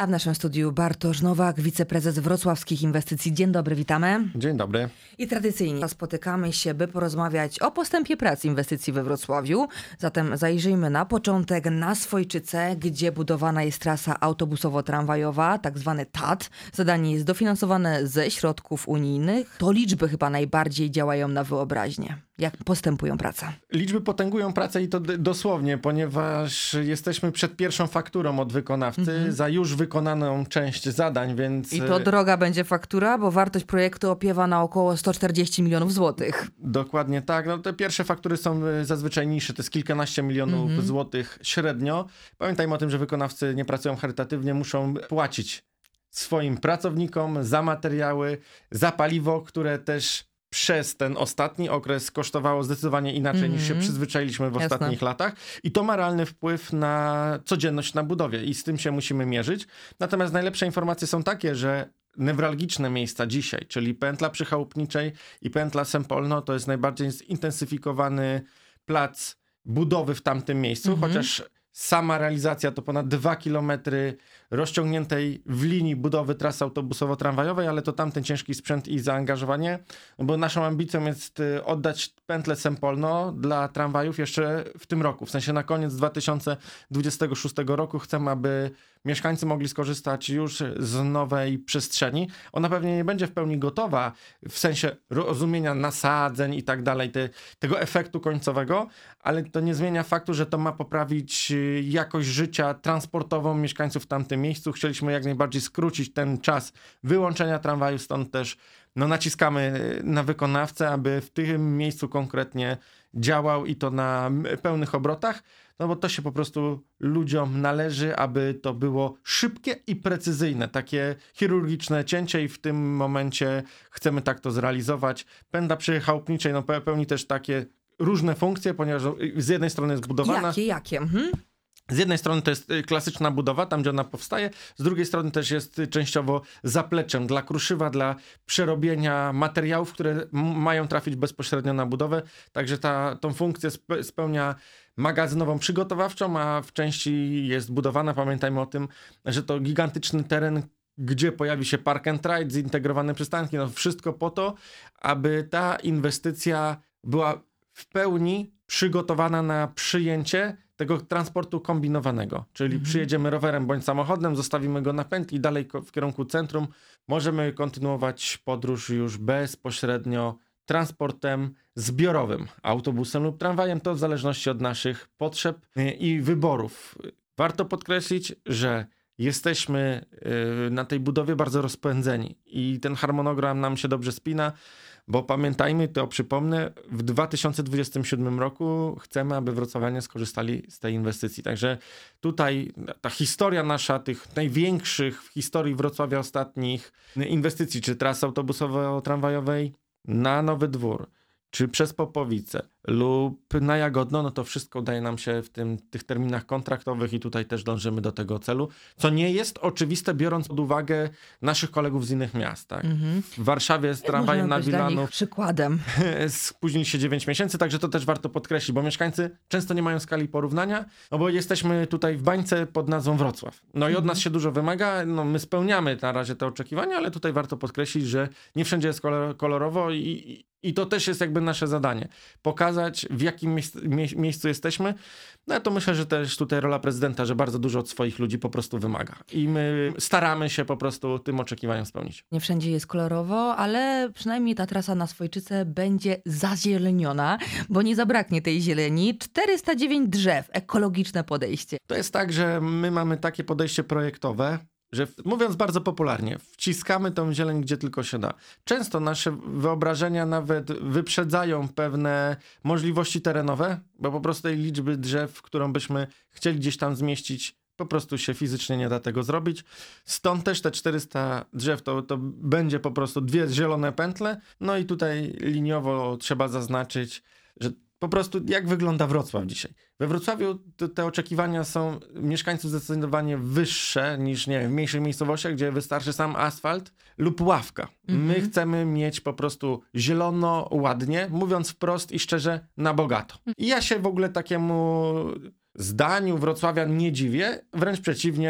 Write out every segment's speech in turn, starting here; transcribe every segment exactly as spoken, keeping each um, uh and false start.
A w naszym studiu Bartosz Nowak, wiceprezes Wrocławskich Inwestycji. Dzień dobry, witamy. Dzień dobry. I tradycyjnie spotykamy się, by porozmawiać o postępie prac inwestycji we Wrocławiu. Zatem zajrzyjmy na początek na Swojczyce, gdzie budowana jest trasa autobusowo-tramwajowa, tak zwany T A T. Zadanie jest dofinansowane ze środków unijnych. To liczby chyba najbardziej działają na wyobraźnię. Jak postępują prace? Liczby potęgują pracę i to d- dosłownie, ponieważ jesteśmy przed pierwszą fakturą od wykonawcy mm-hmm. za już wykonaną część zadań, więc... I to droga będzie faktura, bo wartość projektu opiewa na około sto czterdzieści milionów złotych. Dokładnie tak. No, te pierwsze faktury są zazwyczaj niższe, to jest kilkanaście milionów mm-hmm. złotych średnio. Pamiętajmy o tym, że wykonawcy nie pracują charytatywnie, muszą płacić swoim pracownikom za materiały, za paliwo, które też przez ten ostatni okres kosztowało zdecydowanie inaczej mm-hmm. niż się przyzwyczailiśmy w Jasne. ostatnich latach. I to ma realny wpływ na codzienność na budowie i z tym się musimy mierzyć. Natomiast najlepsze informacje są takie, że newralgiczne miejsca dzisiaj, czyli pętla przy Chałupniczej i pętla Sempolno, to jest najbardziej zintensyfikowany plac budowy w tamtym miejscu, mm-hmm. chociaż sama realizacja to ponad dwa kilometry rozciągniętej w linii budowy trasy autobusowo-tramwajowej, ale to tamten ciężki sprzęt i zaangażowanie, bo naszą ambicją jest oddać pętlę Sempolno dla tramwajów jeszcze w tym roku. W sensie na koniec dwa tysiące dwudziestego szóstego roku chcemy, aby mieszkańcy mogli skorzystać już z nowej przestrzeni. Ona pewnie nie będzie w pełni gotowa w sensie rozumienia nasadzeń i tak dalej, te, tego efektu końcowego, ale to nie zmienia faktu, że to ma poprawić jakość życia transportową mieszkańców w tamtym miejscu. Chcieliśmy jak najbardziej skrócić ten czas wyłączenia tramwaju, stąd też no, naciskamy na wykonawcę, aby w tym miejscu konkretnie działał i to na pełnych obrotach, no bo to się po prostu ludziom należy, aby to było szybkie i precyzyjne, takie chirurgiczne cięcie i w tym momencie chcemy tak to zrealizować. Pętla przy Chałupniczej no, pełni też takie różne funkcje, ponieważ z jednej strony jest budowana... Jakie, jakie? Mhm. Z jednej strony to jest klasyczna budowa, tam gdzie ona powstaje, z drugiej strony też jest częściowo zapleczem dla kruszywa, dla przerobienia materiałów, które m- mają trafić bezpośrednio na budowę. Także ta, tą funkcję spe- spełnia magazynową przygotowawczą, a w części jest budowana. Pamiętajmy o tym, że to gigantyczny teren, gdzie pojawi się park and ride, zintegrowane przystanki. No wszystko po to, aby ta inwestycja była w pełni przygotowana na przyjęcie tego transportu kombinowanego, czyli mhm. przyjedziemy rowerem bądź samochodem, zostawimy go na pętli, dalej w kierunku centrum, możemy kontynuować podróż już bezpośrednio transportem zbiorowym, autobusem lub tramwajem, to w zależności od naszych potrzeb i wyborów. Warto podkreślić, że jesteśmy na tej budowie bardzo rozpędzeni i ten harmonogram nam się dobrze spina, bo pamiętajmy, to przypomnę, w dwa tysiące dwudziestym siódmym roku chcemy, aby wrocławianie skorzystali z tej inwestycji. Także tutaj ta historia nasza, tych największych w historii Wrocławia ostatnich inwestycji, czy trasy autobusowo-tramwajowej na Nowy Dwór, czy przez Popowice lub na Jagodno, no to wszystko udaje nam się w tym, tych terminach kontraktowych i tutaj też dążymy do tego celu, co nie jest oczywiste, biorąc pod uwagę naszych kolegów z innych miast. Tak? Mm-hmm. W Warszawie z tramwajem na Wilanów przykładem spóźnili się dziewięć miesięcy, także to też warto podkreślić, bo mieszkańcy często nie mają skali porównania, no bo jesteśmy tutaj w bańce pod nazwą Wrocław. No i od mm-hmm. nas się dużo wymaga, no my spełniamy na razie te oczekiwania, ale tutaj warto podkreślić, że nie wszędzie jest kolor- kolorowo i, i to też jest jakby nasze zadanie. Pokazać, w jakim miejsc- mie- miejscu jesteśmy. No to myślę, że też tutaj rola prezydenta, że bardzo dużo od swoich ludzi po prostu wymaga. I my staramy się po prostu tym oczekiwaniom spełnić. Nie wszędzie jest kolorowo, ale przynajmniej ta trasa na Swojczyce będzie zazieleniona, bo nie zabraknie tej zieleni. czterysta dziewięć drzew, ekologiczne podejście. To jest tak, że my mamy takie podejście projektowe, że mówiąc bardzo popularnie, wciskamy tą zieleń gdzie tylko się da. Często nasze wyobrażenia nawet wyprzedzają pewne możliwości terenowe, bo po prostu tej liczby drzew, którą byśmy chcieli gdzieś tam zmieścić, po prostu się fizycznie nie da tego zrobić. Stąd też te czterysta drzew to, to będzie po prostu dwie zielone pętle. No i tutaj liniowo trzeba zaznaczyć, że po prostu jak wygląda Wrocław dzisiaj. We Wrocławiu te, te oczekiwania są mieszkańców zdecydowanie wyższe niż nie wiem, w mniejszych miejscowościach, gdzie wystarczy sam asfalt lub ławka. Mhm. My chcemy mieć po prostu zielono, ładnie, mówiąc wprost i szczerze, na bogato. I ja się w ogóle takiemu zdaniu wrocławian nie dziwię, wręcz przeciwnie,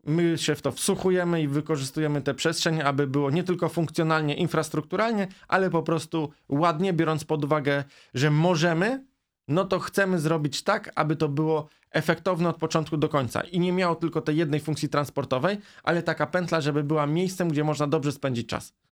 My się w to wsłuchujemy i wykorzystujemy tę przestrzeń, aby było nie tylko funkcjonalnie, infrastrukturalnie, ale po prostu ładnie, biorąc pod uwagę, że możemy, no to chcemy zrobić tak, aby to było efektowne od początku do końca i nie miało tylko tej jednej funkcji transportowej, ale taka pętla, żeby była miejscem, gdzie można dobrze spędzić czas.